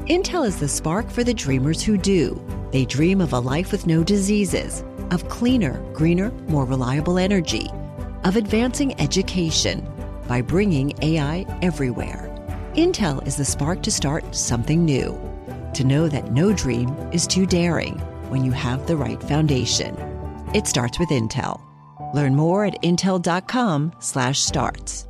Intel is the spark for the dreamers who do. They dream of a life with no diseases, of cleaner, greener, more reliable energy, of advancing education by bringing AI everywhere. Intel is the spark to start something new, to know that no dream is too daring when you have the right foundation. It starts with Intel. Learn more at intel.com/starts.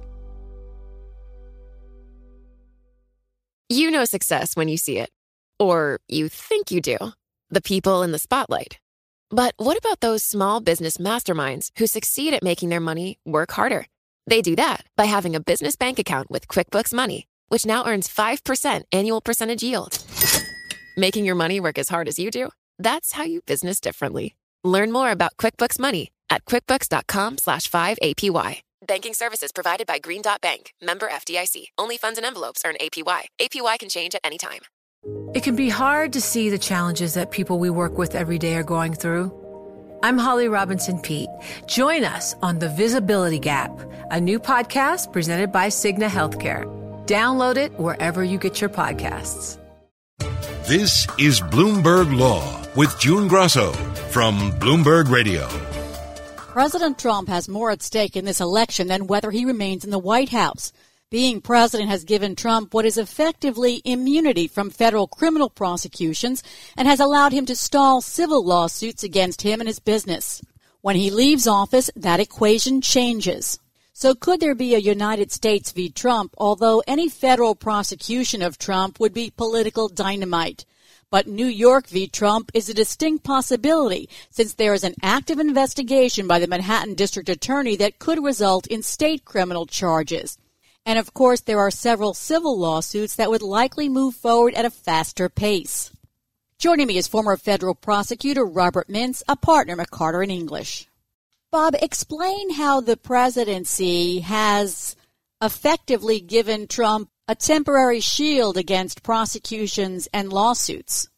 You know success when you see it. Or you think you do. The people in the spotlight. But what about those small business masterminds who succeed at making their money work harder? They do that by having a business bank account with QuickBooks Money, which now earns 5% annual percentage yield. Making your money work as hard as you do? That's how you business differently. Learn more about QuickBooks Money at quickbooks.com/5APY. Banking services provided by Green Dot Bank. Member FDIC. Only funds and envelopes earn APY. APY can change at any time. It can be hard to see the challenges that people we work with every day are going through. I'm Holly Robinson Peete. Join us on The Visibility Gap, a new podcast presented by Cigna Healthcare. Download it wherever you get your podcasts. This is Bloomberg Law with June Grosso from Bloomberg Radio. President Trump has more at stake in this election than whether he remains in the White House. Being president has given Trump what is effectively immunity from federal criminal prosecutions and has allowed him to stall civil lawsuits against him and his business. When he leaves office, that equation changes. So could there be a United States v. Trump, although any federal prosecution of Trump would be political dynamite? But New York v. Trump is a distinct possibility since there is an active investigation by the Manhattan District Attorney that could result in state criminal charges. And of course, there are several civil lawsuits that would likely move forward at a faster pace. Joining me is former federal prosecutor Robert Mintz, a partner at Carter & English. Bob, explain how the presidency has effectively given Trump a temporary shield against prosecutions and lawsuits.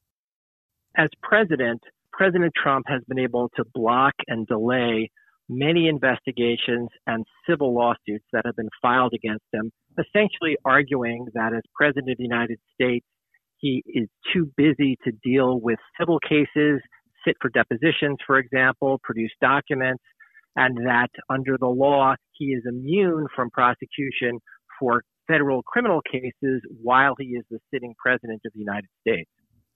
As president, President Trump has been able to block and delay many investigations and civil lawsuits that have been filed against him, essentially arguing that as president of the United States, he is too busy to deal with civil cases, sit for depositions, for example, produce documents, and that under the law, he is immune from prosecution for federal criminal cases while he is the sitting president of the United States.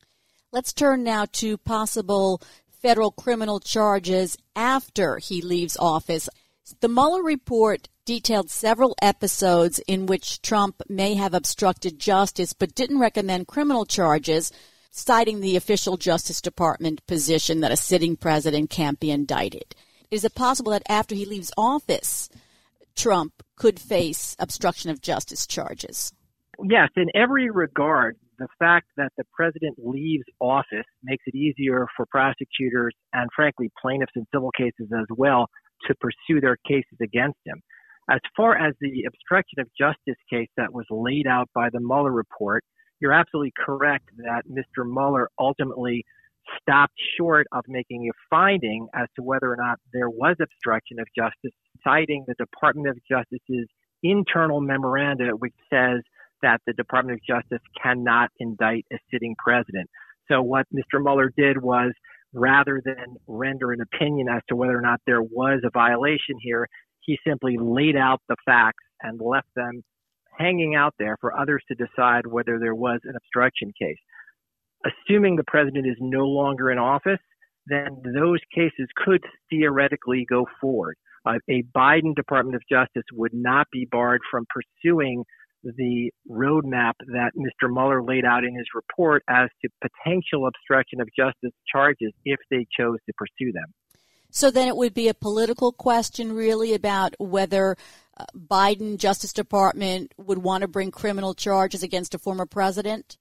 Let's turn now to possible federal criminal charges after he leaves office. The Mueller report detailed several episodes in which Trump may have obstructed justice but didn't recommend criminal charges, citing the official Justice Department position that a sitting president can't be indicted. Is it possible that after he leaves office, Trump could face obstruction of justice charges? Yes, in every regard, the fact that the president leaves office makes it easier for prosecutors and, frankly, plaintiffs in civil cases as well to pursue their cases against him. As far as the obstruction of justice case that was laid out by the Mueller report, you're absolutely correct that Mr. Mueller ultimately stopped short of making a finding as to whether or not there was obstruction of justice, citing the Department of Justice's internal memoranda, which says that the Department of Justice cannot indict a sitting president. So what Mr. Mueller did was, rather than render an opinion as to whether or not there was a violation here, he simply laid out the facts and left them hanging out there for others to decide whether there was an obstruction case. Assuming the president is no longer in office, then those cases could theoretically go forward. A Biden Department of Justice would not be barred from pursuing the roadmap that Mr. Mueller laid out in his report as to potential obstruction of justice charges if they chose to pursue them. So then it would be a political question really about whether Biden Justice Department would want to bring criminal charges against a former president?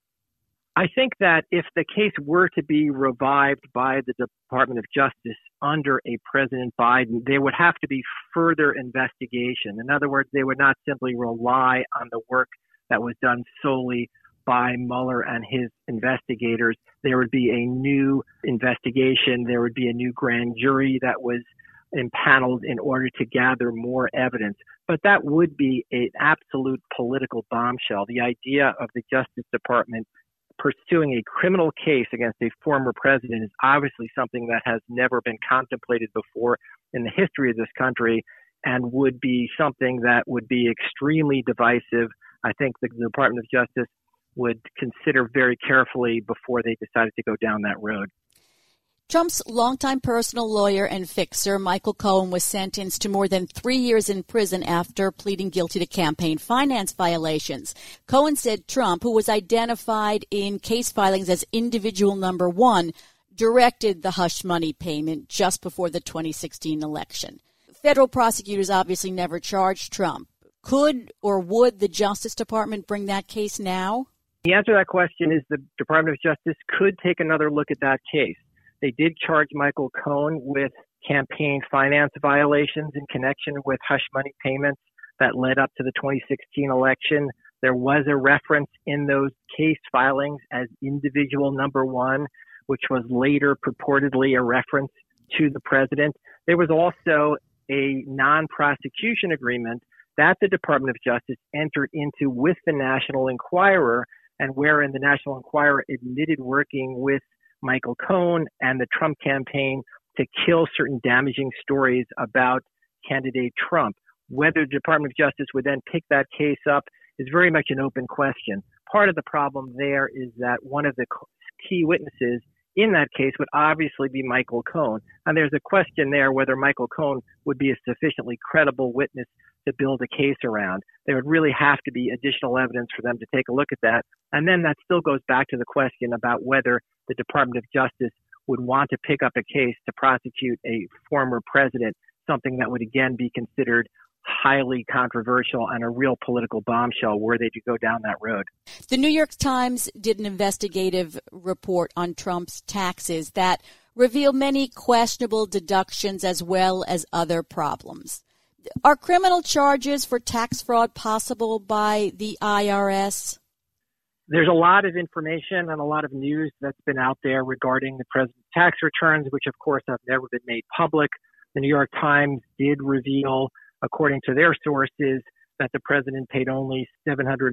I think that if the case were to be revived by the Department of Justice under a President Biden, there would have to be further investigation. In other words, they would not simply rely on the work that was done solely by Mueller and his investigators. There would be a new investigation. There would be a new grand jury that was impaneled in order to gather more evidence. But that would be an absolute political bombshell. The idea of the Justice Department pursuing a criminal case against a former president is obviously something that has never been contemplated before in the history of this country and would be something that would be extremely divisive. I think the Department of Justice would consider very carefully before they decided to go down that road. Trump's longtime personal lawyer and fixer, Michael Cohen, was sentenced to more than 3 years in prison after pleading guilty to campaign finance violations. Cohen said Trump, who was identified in case filings as individual number one, directed the hush money payment just before the 2016 election. Federal prosecutors obviously never charged Trump. Could or would the Justice Department bring that case now? The answer to that question is the Department of Justice could take another look at that case. They did charge Michael Cohen with campaign finance violations in connection with hush money payments that led up to the 2016 election. There was a reference in those case filings as individual number one, which was later purportedly a reference to the president. There was also a non-prosecution agreement that the Department of Justice entered into with the National Enquirer, and wherein the National Enquirer admitted working with Michael Cohen and the Trump campaign to kill certain damaging stories about candidate Trump. Whether the Department of Justice would then pick that case up is very much an open question. Part of the problem there is that one of the key witnesses in that case would obviously be Michael Cohen. And there's a question there whether Michael Cohen would be a sufficiently credible witness to build a case around. There would really have to be additional evidence for them to take a look at that. And then that still goes back to the question about whether the Department of Justice would want to pick up a case to prosecute a former president, something that would again be considered highly controversial and a real political bombshell were they to go down that road. The New York Times did an investigative report on Trump's taxes that revealed many questionable deductions as well as other problems. Are criminal charges for tax fraud possible by the IRS? There's a lot of information and a lot of news that's been out there regarding the president's tax returns, which of course have never been made public. The New York Times did reveal, according to their sources, that the president paid only $750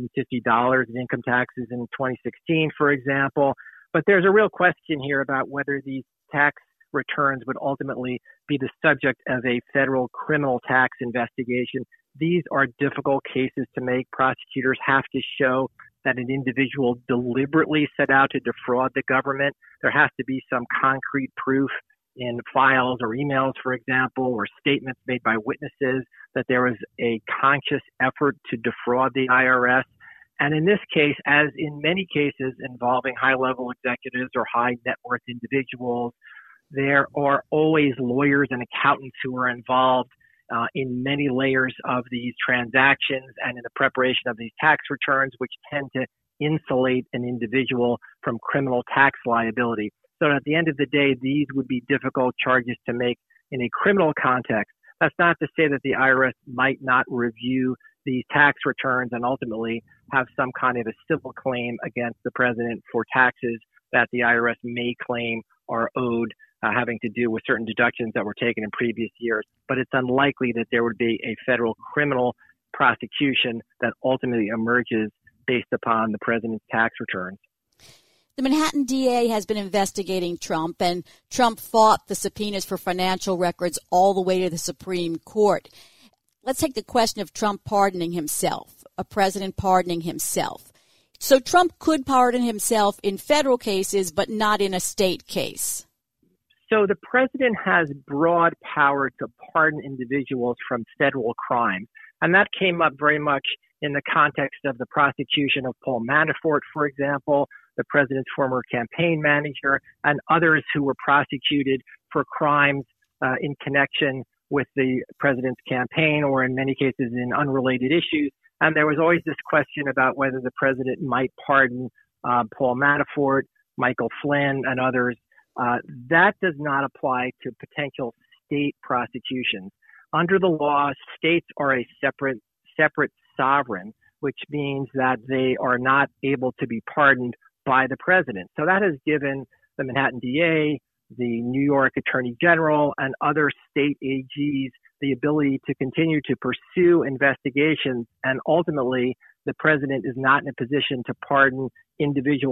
in income taxes in 2016, for example. But there's a real question here about whether these tax returns would ultimately be the subject of a federal criminal tax investigation. These are difficult cases to make. Prosecutors have to show that an individual deliberately set out to defraud the government. There has to be some concrete proof in files or emails, for example, or statements made by witnesses that there was a conscious effort to defraud the IRS. And in this case, as in many cases involving high-level executives or high-net-worth individuals, there are always lawyers and accountants who are involved in many layers of these transactions and in the preparation of these tax returns, which tend to insulate an individual from criminal tax liability. So at the end of the day, these would be difficult charges to make in a criminal context. That's not to say that the IRS might not review these tax returns and ultimately have some kind of a civil claim against the president for taxes that the IRS may claim are owed, having to do with certain deductions that were taken in previous years. But it's unlikely that there would be a federal criminal prosecution that ultimately emerges based upon the president's tax returns. The Manhattan DA has been investigating Trump, and Trump fought the subpoenas for financial records all the way to the Supreme Court. Let's take the question of Trump pardoning himself, a president pardoning himself. So Trump could pardon himself in federal cases, but not in a state case. So the president has broad power to pardon individuals from federal crimes. And that came up very much in the context of the prosecution of Paul Manafort, for example, the president's former campaign manager, and others who were prosecuted for crimes in connection with the president's campaign or in many cases in unrelated issues. And there was always this question about whether the president might pardon Paul Manafort, Michael Flynn, and others. That does not apply to potential state prosecutions. Under the law, states are a separate sovereign, which means that they are not able to be pardoned by the president. So that has given the Manhattan DA, the New York Attorney General, and other state AGs the ability to continue to pursue investigations. And ultimately, the president is not in a position to pardon individuals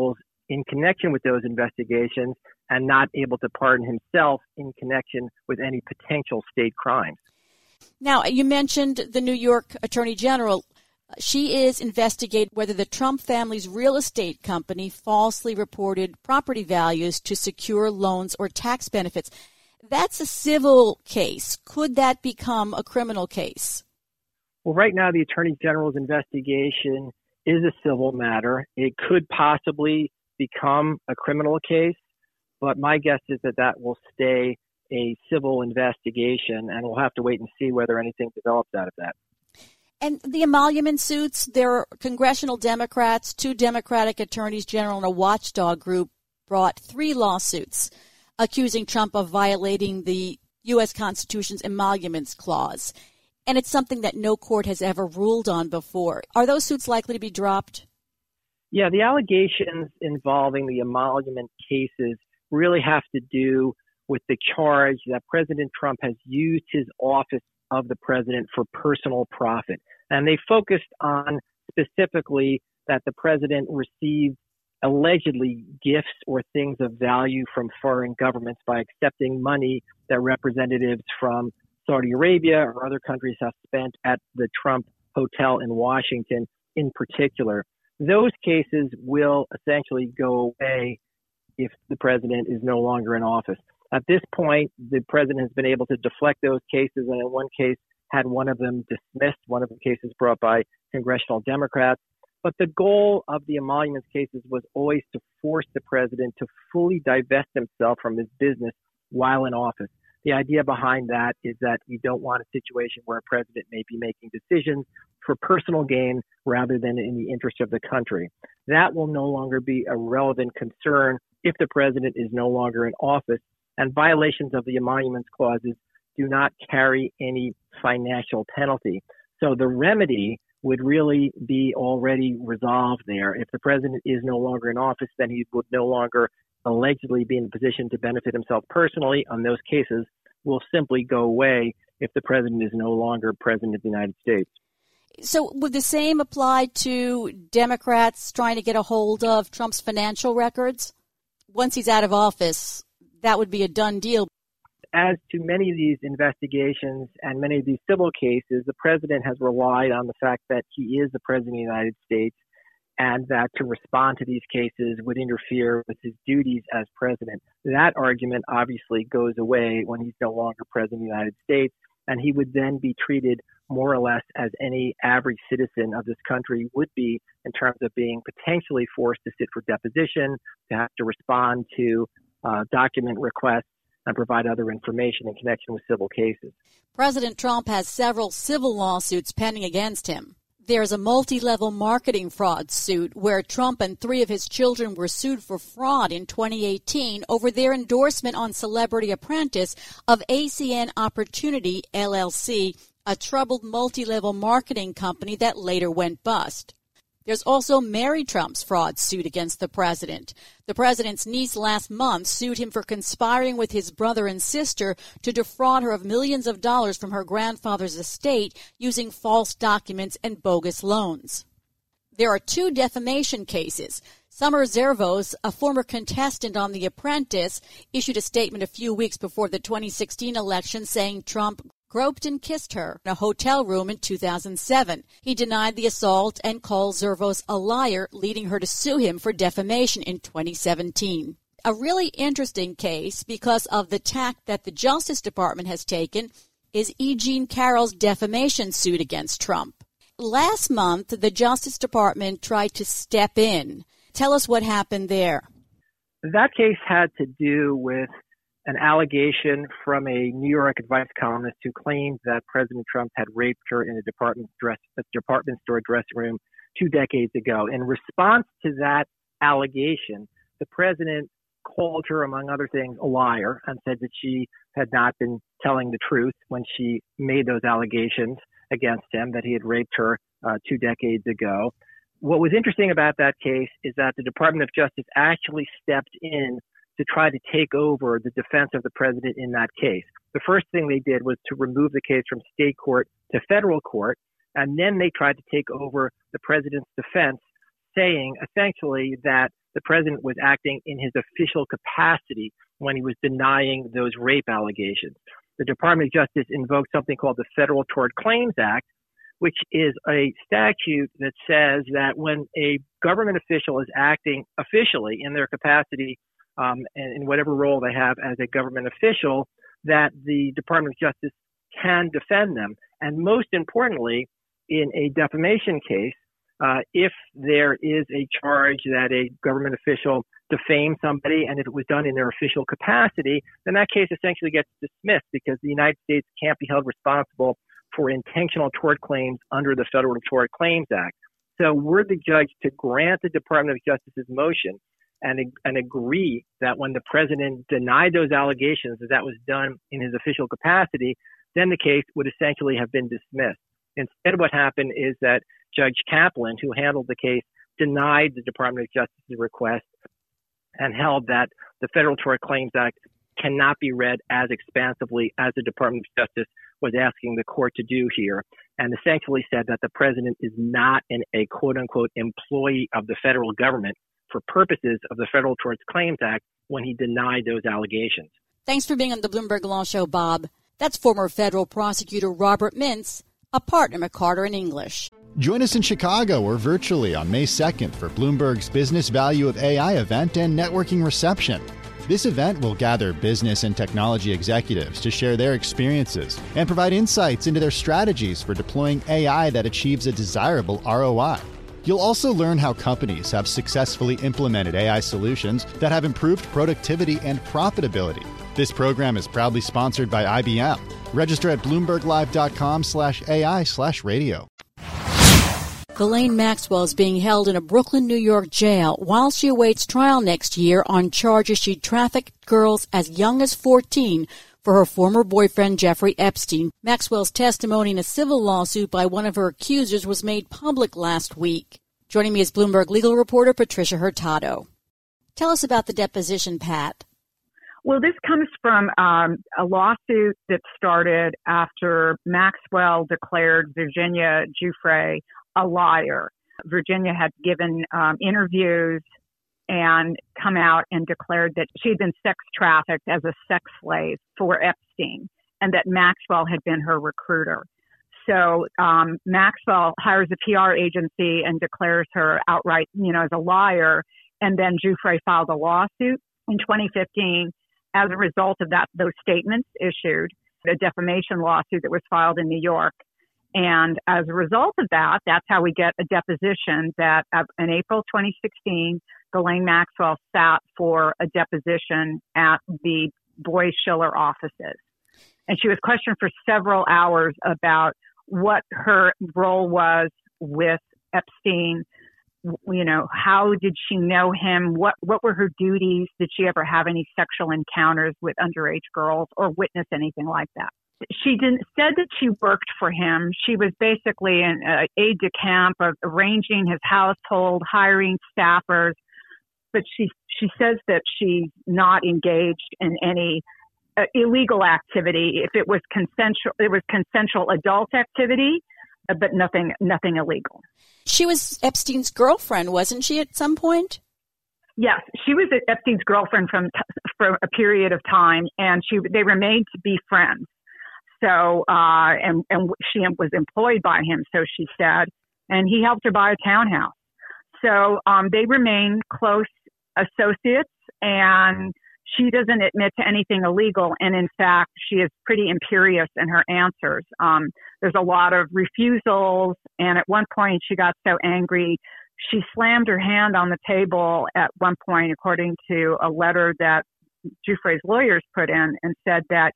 in connection with those investigations and not able to pardon himself in connection with any potential state crimes. Now, you mentioned the New York Attorney General. She is investigating whether the Trump family's real estate company falsely reported property values to secure loans or tax benefits. That's a civil case. Could that become a criminal case? Well, right now, the Attorney General's investigation is a civil matter. It could possibly become a criminal case, but my guess is that that will stay a civil investigation, and we'll have to wait and see whether anything develops out of that. And the emolument suits, there are congressional Democrats, 2 Democratic attorneys general, and a watchdog group brought 3 lawsuits accusing Trump of violating the U.S. Constitution's emoluments clause. And it's something that no court has ever ruled on before. Are those suits likely to be dropped? Yeah, the allegations involving the emolument cases really have to do with the charge that President Trump has used his office of the president for personal profit. And they focused on specifically that the president received allegedly gifts or things of value from foreign governments by accepting money that representatives from Saudi Arabia or other countries have spent at the Trump Hotel in Washington in particular. Those cases will essentially go away if the president is no longer in office. At this point, the president has been able to deflect those cases, and in one case had one of them dismissed, one of the cases brought by congressional Democrats. But the goal of the emoluments cases was always to force the president to fully divest himself from his business while in office. The idea behind that is that you don't want a situation where a president may be making decisions for personal gain rather than in the interest of the country. That will no longer be a relevant concern if the president is no longer in office, and violations of the emoluments clauses do not carry any financial penalty. So the remedy would really be already resolved there. If the president is no longer in office, then he would no longer allegedly be in a position to benefit himself personally, on those cases will simply go away if the president is no longer president of the United States. So would the same apply to Democrats trying to get a hold of Trump's financial records? Once he's out of office, that would be a done deal. As to many of these investigations and many of these civil cases, the president has relied on the fact that he is the president of the United States and that to respond to these cases would interfere with his duties as president. That argument obviously goes away when he's no longer president of the United States, and he would then be treated more or less as any average citizen of this country would be in terms of being potentially forced to sit for deposition, to have to respond to document requests, and provide other information in connection with civil cases. President Trump has several civil lawsuits pending against him. There's a multi-level marketing fraud suit where Trump and 3 of his children were sued for fraud in 2018 over their endorsement on Celebrity Apprentice of ACN Opportunity, LLC, a troubled multi-level marketing company that later went bust. There's also Mary Trump's fraud suit against the president. The president's niece last month sued him for conspiring with his brother and sister to defraud her of millions of dollars from her grandfather's estate using false documents and bogus loans. There are 2 defamation cases. Summer Zervos, a former contestant on The Apprentice, issued a statement a few weeks before the 2016 election saying Trump groped and kissed her in a hotel room in 2007. He denied the assault and called Zervos a liar, leading her to sue him for defamation in 2017. A really interesting case because of the tack that the Justice Department has taken is E. Jean Carroll's defamation suit against Trump. Last month, the Justice Department tried to step in. Tell us what happened there. That case had to do with an allegation from a New York advice columnist who claimed that President Trump had raped her in a department store dressing room 2 decades ago. In response to that allegation, the president called her, among other things, a liar and said that she had not been telling the truth when she made those allegations against him, that he had raped her 2 decades ago. What was interesting about that case is that the Department of Justice actually stepped in to try to take over the defense of the president in that case. The first thing they did was to remove the case from state court to federal court, and then they tried to take over the president's defense, saying essentially that the president was acting in his official capacity when he was denying those rape allegations. The Department of Justice invoked something called the Federal Tort Claims Act, which is a statute that says that when a government official is acting officially in their capacity and in whatever role they have as a government official, that the Department of Justice can defend them. And most importantly, in a defamation case, if there is a charge that a government official defamed somebody and if it was done in their official capacity, then that case essentially gets dismissed because the United States can't be held responsible for intentional tort claims under the Federal Tort Claims Act. So were the judge to grant the Department of Justice's motion and agree that when the president denied those allegations that was done in his official capacity, then the case would essentially have been dismissed. Instead, what happened is that Judge Kaplan, who handled the case, denied the Department of Justice's request and held that the Federal Tort Claims Act cannot be read as expansively as the Department of Justice was asking the court to do here, and essentially said that the president is not a quote-unquote employee of the federal government for purposes of the Federal Tort Claims Act when he denied those allegations. Thanks for being on the Bloomberg Law Show, Bob. That's former federal prosecutor Robert Mintz, a partner at Carter & English. Join us in Chicago or virtually on May 2nd for Bloomberg's Business Value of AI event and networking reception. This event will gather business and technology executives to share their experiences and provide insights into their strategies for deploying AI that achieves a desirable ROI. You'll also learn how companies have successfully implemented AI solutions that have improved productivity and profitability. This program is proudly sponsored by IBM. Register at bloomberglive.com/AI/radio. Ghislaine Maxwell is being held in a Brooklyn, New York jail while she awaits trial next year on charges she trafficked girls as young as 14 for her former boyfriend, Jeffrey Epstein. Maxwell's testimony in a civil lawsuit by one of her accusers was made public last week. Joining me is Bloomberg legal reporter Patricia Hurtado. Tell us about the deposition, Pat. Well, this comes from a lawsuit that started after Maxwell declared Virginia Giuffre a liar. Virginia had given interviews and come out and declared that she had been sex trafficked as a sex slave for Epstein and that Maxwell had been her recruiter. So Maxwell hires a PR agency and declares her outright, as a liar. And then Giuffre filed a lawsuit in 2015 as a result of those statements issued, a defamation lawsuit that was filed in New York. And as a result of that, that's how we get a deposition that in April 2016, Ghislaine Maxwell sat for a deposition at the Boies Schiller offices. And she was questioned for several hours about what her role was with Epstein. How did she know him? What were her duties? Did she ever have any sexual encounters with underage girls or witness anything like that? She said that she worked for him. She was basically an aide de camp of arranging his household, hiring staffers. But she says that she's not engaged in any illegal activity. If it was consensual adult activity, but nothing illegal. She was Epstein's girlfriend, wasn't she, at some point? Yes, she was Epstein's girlfriend for a period of time, and they remained to be friends. So, and she was employed by him, so she said, and he helped her buy a townhouse. So they remain close associates, and she doesn't admit to anything illegal. And in fact, she is pretty imperious in her answers. There's a lot of refusals. And at one point she got so angry, she slammed her hand on the table at one point, according to a letter that Giuffre's lawyers put in, and said that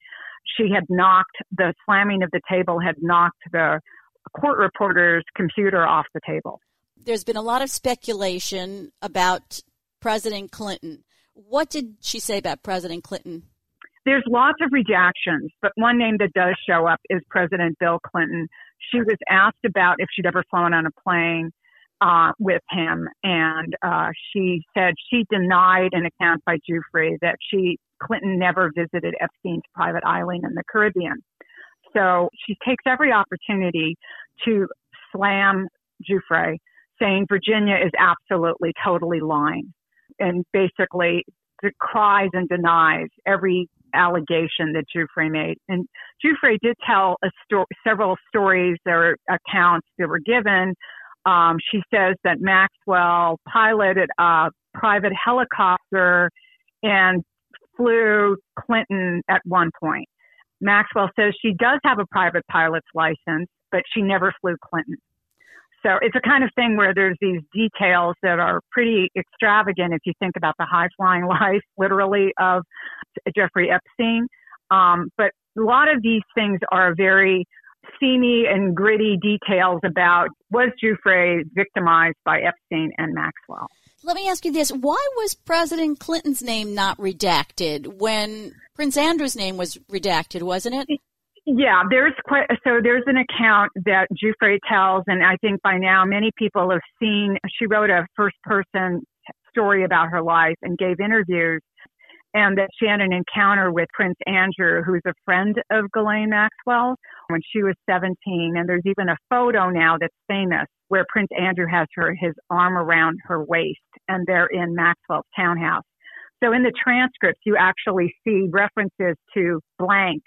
the slamming of the table had knocked the court reporter's computer off the table. There's been a lot of speculation about President Clinton. What did she say about President Clinton? There's lots of redactions, but one name that does show up is President Bill Clinton. She was asked about if she'd ever flown on a plane with him, and she said she denied an account by Giuffre that Clinton never visited Epstein's private island in the Caribbean. So she takes every opportunity to slam Giuffre, saying Virginia is absolutely, totally lying. and basically decries and denies every allegation that Giuffre made. And Giuffre did tell several stories or accounts that were given. She says that Maxwell piloted a private helicopter and flew Clinton at one point. Maxwell says she does have a private pilot's license, but she never flew Clinton. So it's a kind of thing where there's these details that are pretty extravagant if you think about the high-flying life, literally, of Jeffrey Epstein. But a lot of these things are very seamy and gritty details about, was Giuffre victimized by Epstein and Maxwell? Let me ask you this. Why was President Clinton's name not redacted when Prince Andrew's name was redacted, wasn't it? Yeah, there's an account that Giuffre tells, and I think by now many people have seen. She wrote a first-person story about her life and gave interviews, and that she had an encounter with Prince Andrew, who's a friend of Ghislaine Maxwell, when she was 17. And there's even a photo now that's famous where Prince Andrew has his arm around her waist, and they're in Maxwell's townhouse. So in the transcripts, you actually see references to blank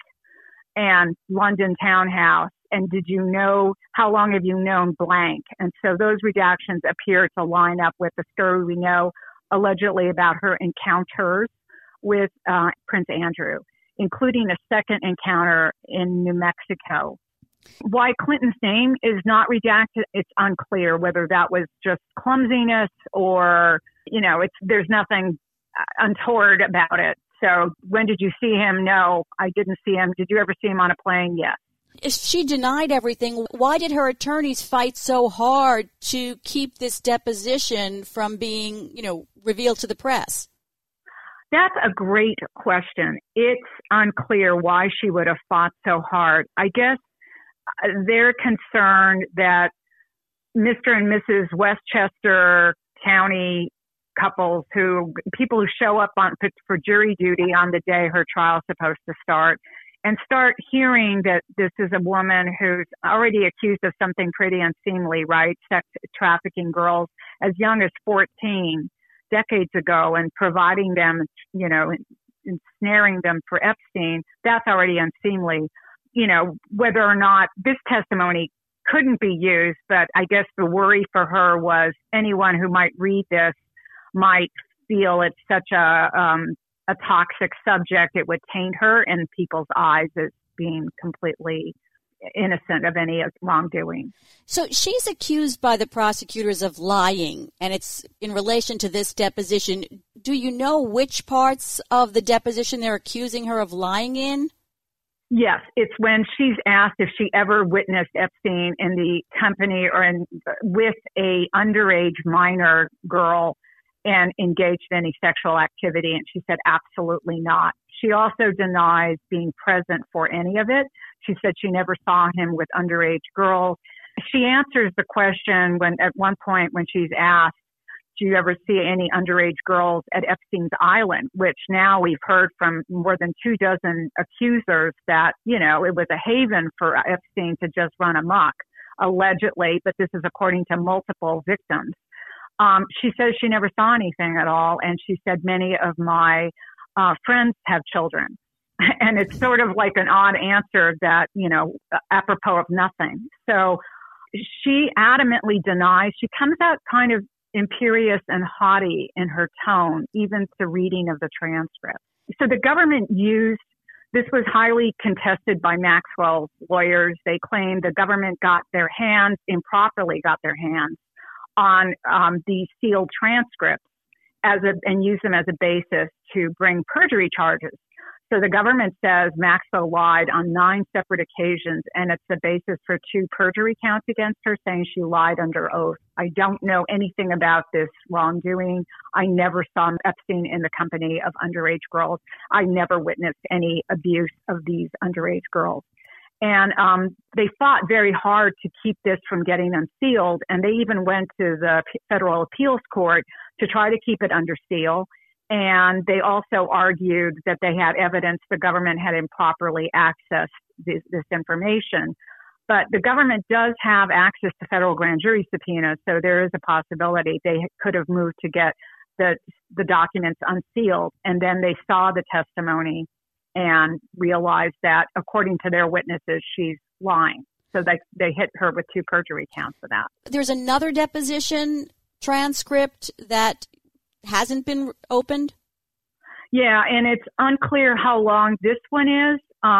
and London townhouse, and did you know, how long have you known blank? And so those redactions appear to line up with the story we know allegedly about her encounters with Prince Andrew, including a second encounter in New Mexico. Why Clinton's name is not redacted, it's unclear whether that was just clumsiness or, there's nothing untoward about it. So when did you see him? No, I didn't see him. Did you ever see him on a plane? Yes. If she denied everything, why did her attorneys fight so hard to keep this deposition from being, revealed to the press? That's a great question. It's unclear why she would have fought so hard. I guess they're concerned that Mr. and Mrs. Westchester County couples people who show up for jury duty on the day her trial is supposed to start and start hearing that this is a woman who's already accused of something pretty unseemly, right? Sex trafficking girls as young as 14 decades ago and providing them, ensnaring them for Epstein. That's already unseemly. Whether or not this testimony couldn't be used, but I guess the worry for her was anyone who might read this might feel it's such a toxic subject, it would taint her in people's eyes as being completely innocent of any wrongdoing. So she's accused by the prosecutors of lying, and it's in relation to this deposition. Do you know which parts of the deposition they're accusing her of lying in? Yes, it's when she's asked if she ever witnessed Epstein in the company or with a underage minor girl and engaged in any sexual activity, and she said absolutely not. She also denies being present for any of it. She said she never saw him with underage girls. She answers the question at one point when she's asked, do you ever see any underage girls at Epstein's Island, which now we've heard from more than 24 accusers that, it was a haven for Epstein to just run amok, allegedly, but this is according to multiple victims. She says she never saw anything at all, and she said many of my friends have children. And it's sort of like an odd answer that, apropos of nothing. So she adamantly denies. She comes out kind of imperious and haughty in her tone, even to reading of the transcript. So the government this was highly contested by Maxwell's lawyers. They claimed the government improperly got their hands on the sealed transcripts and use them as a basis to bring perjury charges. So the government says Maxwell lied on 9 separate occasions, and it's the basis for 2 perjury counts against her, saying she lied under oath. I don't know anything about this wrongdoing. I never saw Epstein in the company of underage girls. I never witnessed any abuse of these underage girls. And they fought very hard to keep this from getting unsealed, and they even went to the federal appeals court to try to keep it under seal. And they also argued that they had evidence the government had improperly accessed this information. But the government does have access to federal grand jury subpoenas, so there is a possibility they could have moved to get the documents unsealed, and then they saw the testimony and realized that, according to their witnesses, she's lying. So they hit her with 2 perjury counts for that. There's another deposition transcript that hasn't been opened? Yeah, and it's unclear how long this one is.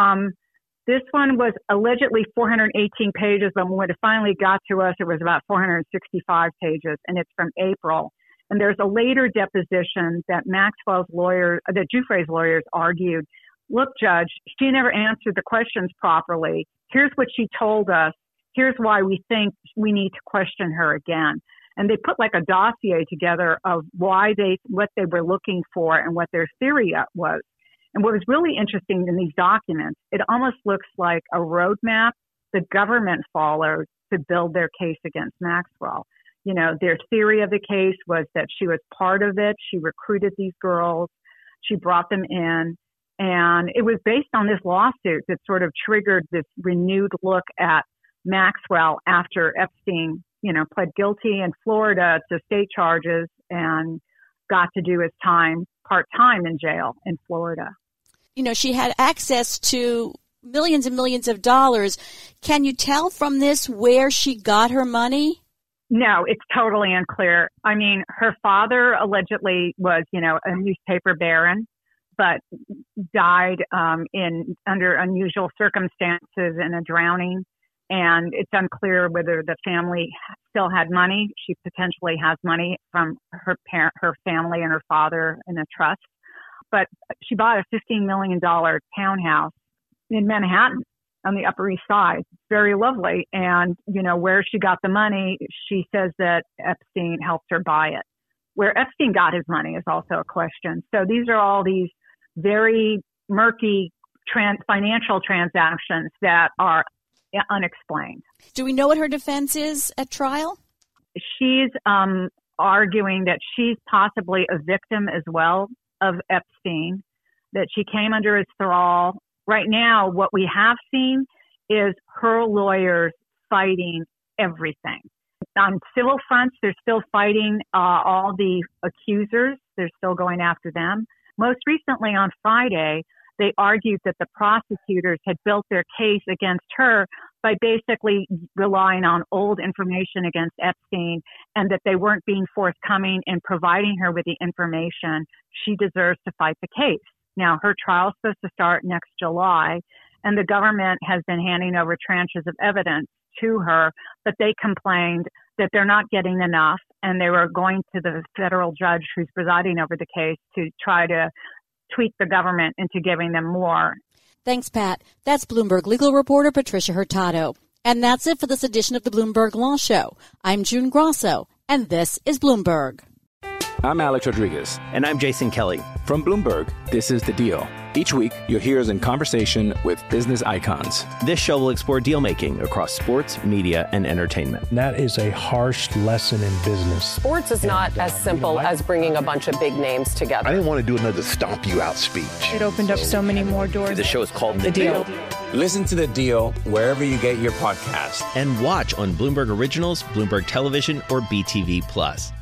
This one was allegedly 418 pages, but when it finally got to us, it was about 465 pages, and it's from April. And there's a later deposition that Maxwell's lawyer, that Giuffre's lawyers argued, look, Judge, she never answered the questions properly. Here's what she told us. Here's why we think we need to question her again. And they put like a dossier together of what they were looking for and what their theory was. And what was really interesting in these documents, it almost looks like a roadmap the government followed to build their case against Maxwell. You know, their theory of the case was that she was part of it. She recruited these girls. She brought them in. And it was based on this lawsuit that sort of triggered this renewed look at Maxwell after Epstein, pled guilty in Florida to state charges and got to do his time part-time in jail in Florida. She had access to millions and millions of dollars. Can you tell from this where she got her money? No, it's totally unclear. I mean, her father allegedly was, a newspaper baron, but died under unusual circumstances in a drowning. And it's unclear whether the family still had money. She potentially has money from her family and her father in a trust. But she bought a $15 million townhouse in Manhattan on the Upper East Side. It's very lovely. And, where she got the money, she says that Epstein helped her buy it. Where Epstein got his money is also a question. So these are all these very murky financial transactions that are unexplained. Do we know what her defense is at trial? She's arguing that she's possibly a victim as well of Epstein, that she came under his thrall. Right now, what we have seen is her lawyers fighting everything. On civil fronts, they're still fighting all the accusers. They're still going after them. Most recently on Friday, they argued that the prosecutors had built their case against her by basically relying on old information against Epstein, and that they weren't being forthcoming in providing her with the information she deserves to fight the case. Now, her trial is supposed to start next July, and the government has been handing over tranches of evidence to her, but they complained that they're not getting enough, and they were going to the federal judge who's presiding over the case to try to tweak the government into giving them more. Thanks, Pat. That's Bloomberg legal reporter Patricia Hurtado. And that's it for this edition of the Bloomberg Law Show. I'm June Grosso, and this is Bloomberg. I'm Alex Rodriguez. And I'm Jason Kelly. From Bloomberg, this is The Deal. Each week, you'll hear us in conversation with business icons. This show will explore deal-making across sports, media, and entertainment. That is a harsh lesson in business. Sports is not as simple as bringing a bunch of big names together. I didn't want to do another stomp you out speech. It opened up so many more doors. The show is called The Deal. Listen to The Deal wherever you get your podcast. And watch on Bloomberg Originals, Bloomberg Television, or BTV+.